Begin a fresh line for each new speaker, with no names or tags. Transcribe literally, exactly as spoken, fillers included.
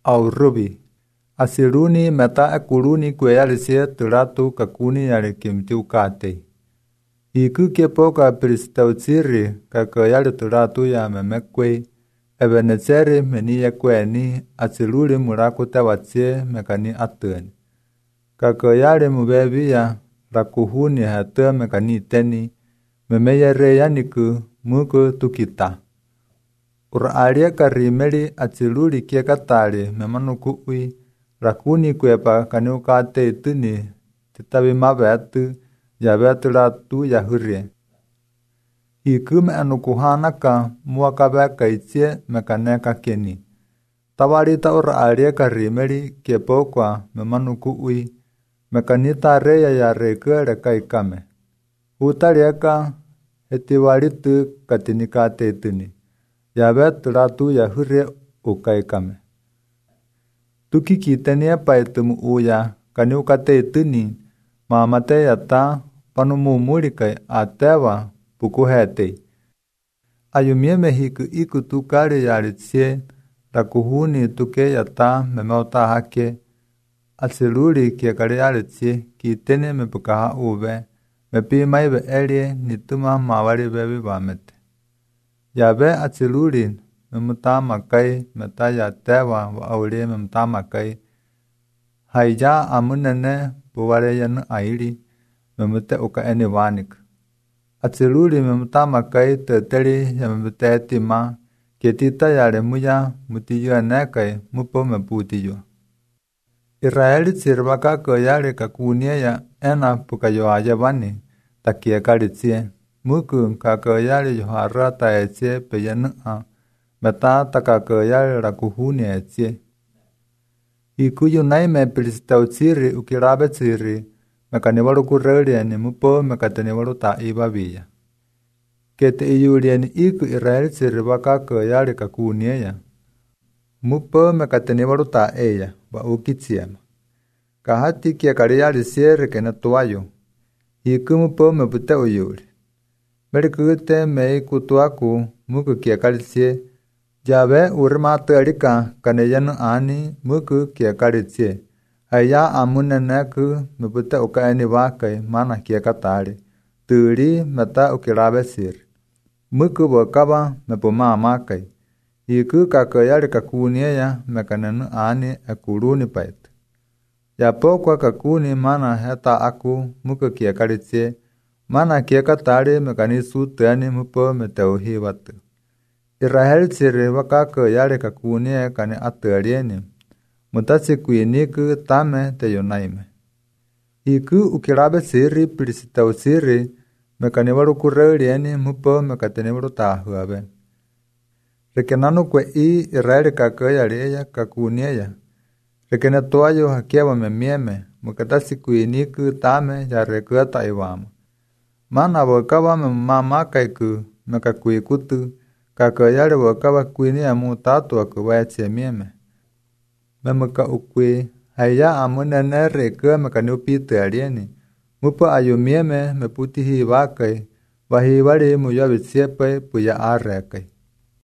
au rubi. Asiruni meta akuruni kweyalisia turatu kakuni yale kimti ukate. Iku kepoka pristautsiri kakayale turatu ya memekwe. Ebenezeri meni ya kweni asiluli murakuta watsie mekani atuen. Kakayale mubebi ya rakuhuni hate mekani teni. Memeya reyaniku muku tukita. Uraalia karimeli asiluli kia katali memanuku ui. Rakuni kwepa kaniukate ituni titabi mabetu ya betu ratu ya hurie. Ikume anukuhanaka muakabeka itie mekaneka keni. Tawarita uraalia karimeli kepokwa memanuku ui. Mekanita reya ya reke reka ikame. Utalieka etiwalitu katinikate ituni. Ya betu ratu ya hurie ukaikame. Tuki kitenia paitumu uya kaniukate ituni mamate yata panumumulika atewa pukuhete. Ayumie mehiku iku tukari yalitsie rakuhuni tuke yata memauta hake. Asiluli kia kari yalitsie kitene mepukaha uve mepima ibe elie nituma mawali bebi bamete. Yabe asiluli memutama kai meta ya tewa wa aulie memutama kai. Haija amunene buwale yanu aili memute uka eni wanik. Atsiluli memutama kai teteli ya memute etima ketita yale muya mutiyo enekai mupo meputiyo. Israeli tsirvaka kayale kakunie ya ena pukayo ayabani takie kalitsie. Muku kakayale yohara taetsie peyanu a. Meta takakayale rakuhuni etsie. Ikuyu naime pilistautsiri ukirabe tsiri mekaniwalu kurelieni mupo mekateniwalu ta ibabia. Kete iyulieni iku Israel tsiri wakakayale kakunieya. Mupo mekateniwalu ta eya wa ukitsiema. Kahati kia kariyali siere kena tuwayo. Iku mupo mepute uyuli. Melikute mei kutuaku muku kia kalitsie. Jabe urmatu alika kaneyanu ani muku kia kalitsie. Haya amuneneku mepute uka eni wakai mana kia katali. Turi meta ukirabe siri. Muku wakaba mepuma amakai. Iku kakayali kakunieya mekanenu ani akuruni paitu. Yapokwa kakuni mana heta aku muku kia kalitsie. Mana kia katali mekanisu teni mupo meteuhi watu. Israel tsiri wakakayali kakunie kani atalieni. Mutasi kuiniku tame teyonaime. Iku ukirabe siri pilisitau siri mekaniwalu kurelieni mupo mekateniwalu tahuabe. Rekenanu kwe i Israel kakayali eya kakunieya. Rekene tuayo hakewa memieme mukatasi kuiniku tame ya rekuata iwama. Mana wakawa memamakaiku mekakuikutu kakayali wakawa kuinia mutatu wakuwaetsie mieme. Memuka ukui haya amunene reke mekaniupite alieni. Mupo ayumieme meputihi wakai wahi wali muyabitsiepe puya arekai.